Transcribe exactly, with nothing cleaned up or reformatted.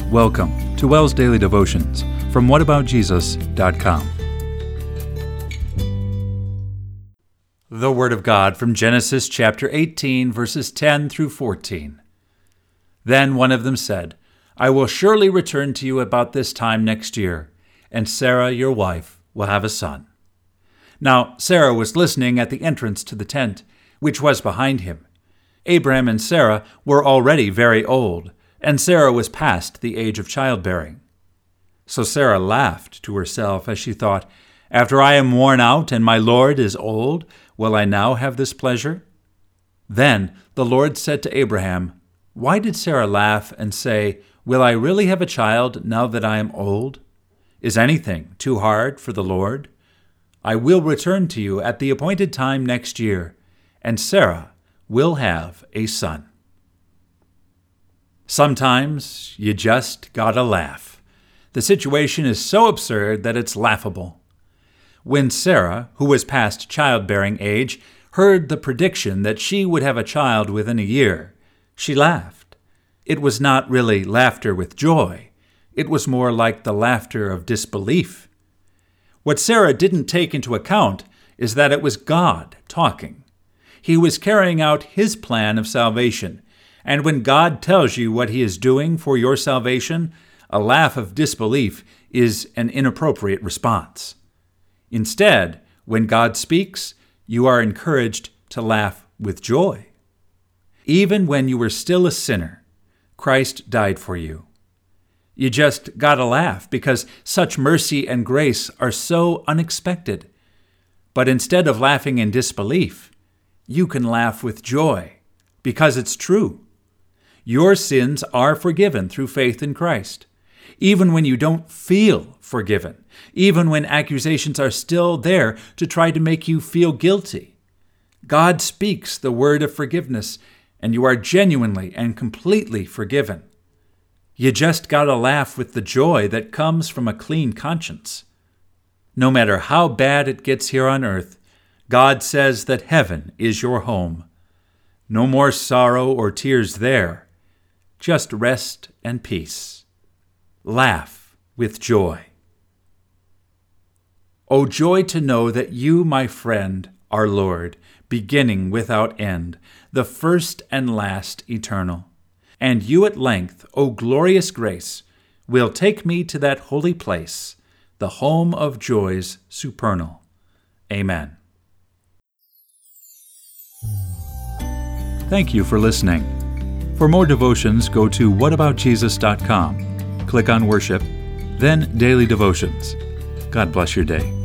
Welcome to Wells Daily Devotions from what about jesus dot com. The Word of God from Genesis chapter eighteen, verses ten through fourteen. Then one of them said, I will surely return to you about this time next year, and Sarah, your wife, will have a son. Now Sarah was listening at the entrance to the tent, which was behind him. Abraham and Sarah were already very old, and Sarah was past the age of childbearing. So Sarah laughed to herself as she thought, After I am worn out and my Lord is old, will I now have this pleasure? Then the Lord said to Abraham, Why did Sarah laugh and say, Will I really have a child now that I am old? Is anything too hard for the Lord? I will return to you at the appointed time next year, and Sarah will have a son. Sometimes you just gotta laugh. The situation is so absurd that it's laughable. When Sarah, who was past childbearing age, heard the prediction that she would have a child within a year, she laughed. It was not really laughter with joy. It was more like the laughter of disbelief. What Sarah didn't take into account is that it was God talking. He was carrying out His plan of salvation, and when God tells you what He is doing for your salvation, a laugh of disbelief is an inappropriate response. Instead, when God speaks, you are encouraged to laugh with joy. Even when you were still a sinner, Christ died for you. You just gotta laugh because such mercy and grace are so unexpected. But instead of laughing in disbelief, you can laugh with joy because it's true. Your sins are forgiven through faith in Christ. Even when you don't feel forgiven, even when accusations are still there to try to make you feel guilty, God speaks the word of forgiveness, and you are genuinely and completely forgiven. You just gotta laugh with the joy that comes from a clean conscience. No matter how bad it gets here on earth, God says that heaven is your home. No more sorrow or tears there, just rest and peace. Laugh with joy. Oh, joy to know that you, my friend, are Lord, beginning without end, the first and last eternal. And you at length, O glorious grace, will take me to that holy place, the home of joys supernal. Amen. Thank you for listening. For more devotions, go to what about jesus dot com. Click on Worship, then Daily Devotions. God bless your day.